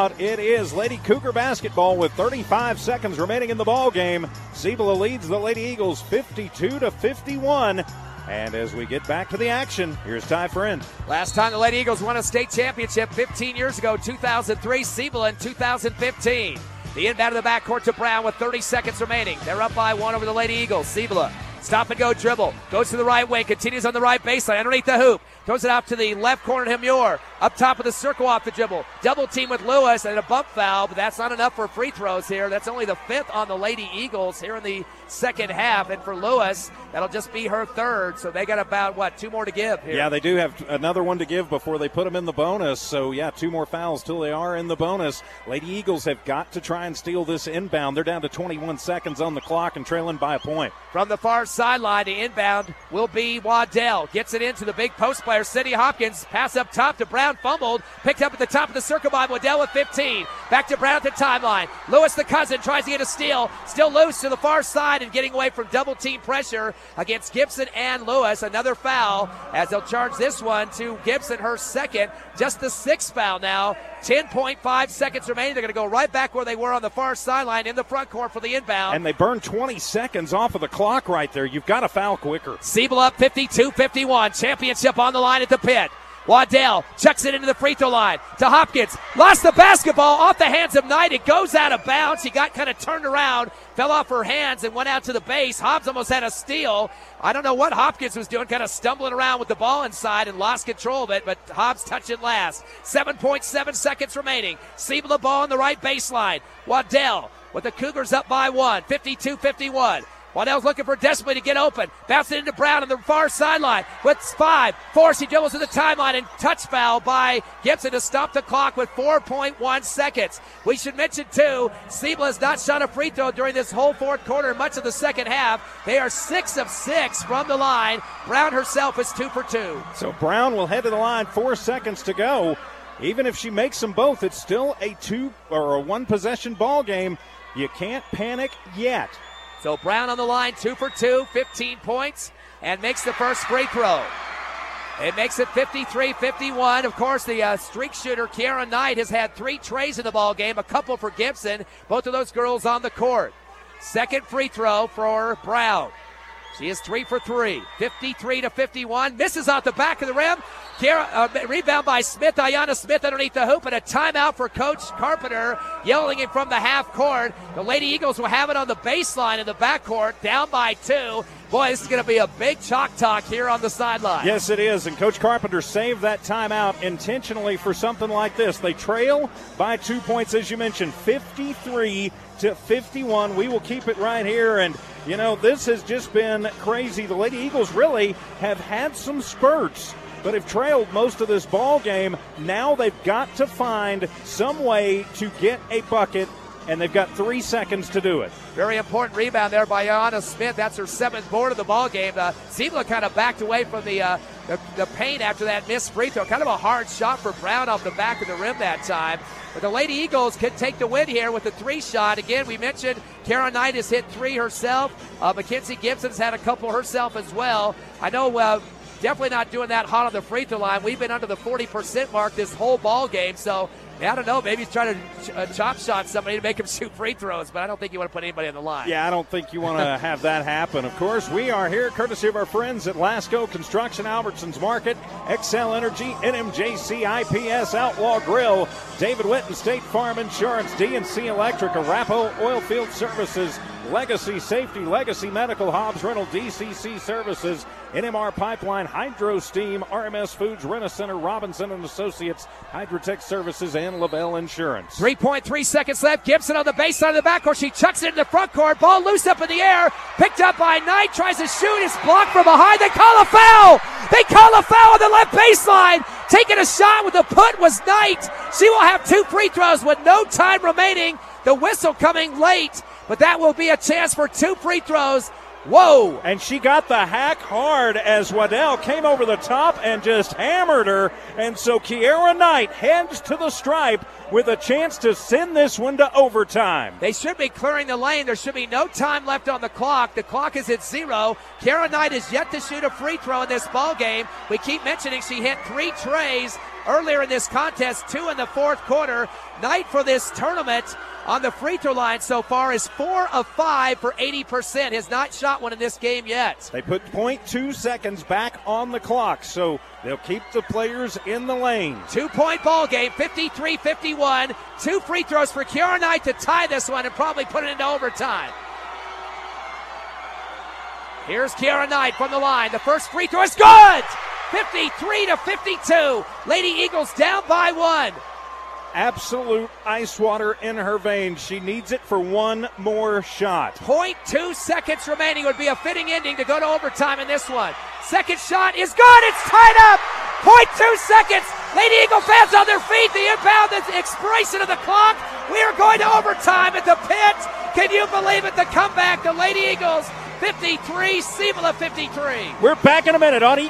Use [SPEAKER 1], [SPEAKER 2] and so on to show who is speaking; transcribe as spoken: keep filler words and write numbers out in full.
[SPEAKER 1] timeout. It is Lady Cougar basketball with thirty-five seconds remaining in the ball game. Cibola leads the Lady Eagles fifty-two to fifty-one. And as we get back to the action, here's Ty Friend.
[SPEAKER 2] Last time the Lady Eagles won a state championship fifteen years ago, two thousand three, Cibola in two thousand fifteen. The inbound of the backcourt to Brown with thirty seconds remaining. They're up by one over the Lady Eagles. Cibola, stop and go dribble. Goes to the right wing, continues on the right baseline, underneath the hoop. Throws it out to the left corner, Himure. Up top of the circle off the dribble. Double team with Lewis and a bump foul, but that's not enough for free throws here. That's only the fifth on the Lady Eagles here in the second half. And for Lewis, that'll just be her third. So they got about, what, two more to give here.
[SPEAKER 1] Yeah, they do have another one to give before they put them in the bonus. So, yeah, two more fouls till they are in the bonus. Lady Eagles have got to try and steal this inbound. They're down to twenty-one seconds on the clock and trailing by a point.
[SPEAKER 2] From the far sideline, the inbound will be Waddell. Gets it into the big post player, Cindy Hopkins. Pass up top to Brown, fumbled. Picked up at the top of the circle by Waddell with fifteen. Back to Brown at the timeline. Lewis, the cousin, tries to get a steal. Still loose to the far side and getting away from double team pressure against Gibson and Lewis. Another foul as they'll charge this one to Gibson, her second. Just the sixth foul now. ten point five seconds remaining. They're going to go right back where they were on the far sideline in the front court for the inbound.
[SPEAKER 1] And they burn twenty seconds off of the clock right there. You've got to foul quicker.
[SPEAKER 2] Cibola up fifty-two fifty-one. Championship on the line at the pit. Waddell chucks it into the free throw line to Hopkins. Lost the basketball off the hands of Knight. It goes out of bounds. He got kind of turned around, fell off her hands, and went out to the base. Hobbs almost had a steal. I don't know what Hopkins was doing, kind of stumbling around with the ball inside and lost control of it, but Hobbs touched it last. seven point seven seconds remaining. Cibola ball on the right baseline. Waddell with the Cougars up by one, fifty-two fifty-one. Waddell's looking for desperately to get open. Bounce it into Brown on the far sideline with five. Four, she dribbles to the timeline and touch foul by Gibson to stop the clock with four point one seconds. We should mention, too, Cibola has not shot a free throw during this whole fourth quarter and much of the second half. They are six of six from the line. Brown herself is two for two.
[SPEAKER 1] So Brown will head to the line, four seconds to go. Even if she makes them both, it's still a two or a one-possession ball game. You can't panic yet.
[SPEAKER 2] So Brown on the line, two for two, fifteen points, and makes the first free throw. It makes it fifty-three fifty-one. Of course, the uh, streak shooter, Kiara Knight, has had three trays in the ball game, a couple for Gibson. Both of those girls on the court. Second free throw for Brown. She is three for three, fifty-three to fifty-one. Misses off the back of the rim. Kiara, uh, rebound by Smith, Ayanna Smith underneath the hoop, and a timeout for Coach Carpenter, yelling it from the half court. The Lady Eagles will have it on the baseline in the backcourt, down by two. Boy, this is going to be a big chalk talk here on the sideline.
[SPEAKER 1] Yes, it is, and Coach Carpenter saved that timeout intentionally for something like this. They trail by two points, as you mentioned, fifty-three to fifty-one. We will keep it right here, and, you know, this has just been crazy. The Lady Eagles really have had some spurts, but have trailed most of this ball game. Now they've got to find some way to get a bucket, and they've got three seconds to do it.
[SPEAKER 2] Very important rebound there by Ayanna Smith. That's her seventh board of the ball game. Uh, Cibola kind of backed away from the, uh, the the paint after that missed free throw. Kind of a hard shot for Brown off the back of the rim that time. But the Lady Eagles could take the win here with the three shot. Again, we mentioned Kara Knight has hit three herself. Uh, Mackenzie Gibson's had a couple herself as well. I know uh, definitely not doing that hot on the free throw line. We've been under the forty percent mark this whole ball game, so I don't know. Maybe he's trying to ch- uh, chop shot somebody to make him shoot free throws, but I don't think you want to put anybody on the line.
[SPEAKER 1] Yeah, I don't think you want to have that happen. Of course, we are here courtesy of our friends at Lasco Construction, Albertsons Market, Excel Energy, N M J C, I P S, Outlaw Grill, David Witten, State Farm Insurance, D and C Electric, Arapahoe Oilfield Services, Legacy Safety, Legacy Medical, Hobbs Rental, D C C Services, N M R Pipeline, Hydro Steam, R M S Foods, Rent-A-Center, Robinson and Associates, Hydrotech Services, and LaBelle Insurance.
[SPEAKER 2] three point three seconds left. Gibson on the baseline of the backcourt. She chucks it in the front court. Ball loose up in the air. Picked up by Knight. Tries to shoot. It's blocked from behind. They call a foul. They call a foul on the left baseline. Taking a shot with the put was Knight. She will have two free throws with no time remaining. The whistle coming late, but that will be a chance for two free throws. Whoa!
[SPEAKER 1] And she got the hack hard as Waddell came over the top and just hammered her. And so Kiara Knight heads to the stripe with a chance to send this one to overtime.
[SPEAKER 2] They should be clearing the lane. There should be no time left on the clock. The clock is at zero. Kiara Knight is yet to shoot a free throw in this ball game. We keep mentioning she hit three trays earlier in this contest, two in the fourth quarter. Knight for this tournament on the free throw line so far is four of five for eighty percent. Has not shot one in this game yet.
[SPEAKER 1] They put point two seconds back on the clock, so they'll keep the players in the lane.
[SPEAKER 2] Two-point ball game, fifty-three fifty-one. Two free throws for Kiara Knight to tie this one and probably put it into overtime. Here's Kiara Knight from the line. The first free throw is good! fifty-three to fifty-two. Lady Eagles down by one.
[SPEAKER 1] Absolute ice water in her veins. She needs it for one more shot.
[SPEAKER 2] point two seconds remaining would be a fitting ending to go to overtime in this one. Second shot is good. It's tied up. point two seconds. Lady Eagle fans on their feet. The inbound, the expiration of the clock. We are going to overtime at the pit. Can you believe it? The comeback. The Lady Eagles fifty-three, Cibola fifty-three.
[SPEAKER 1] We're back in a minute on E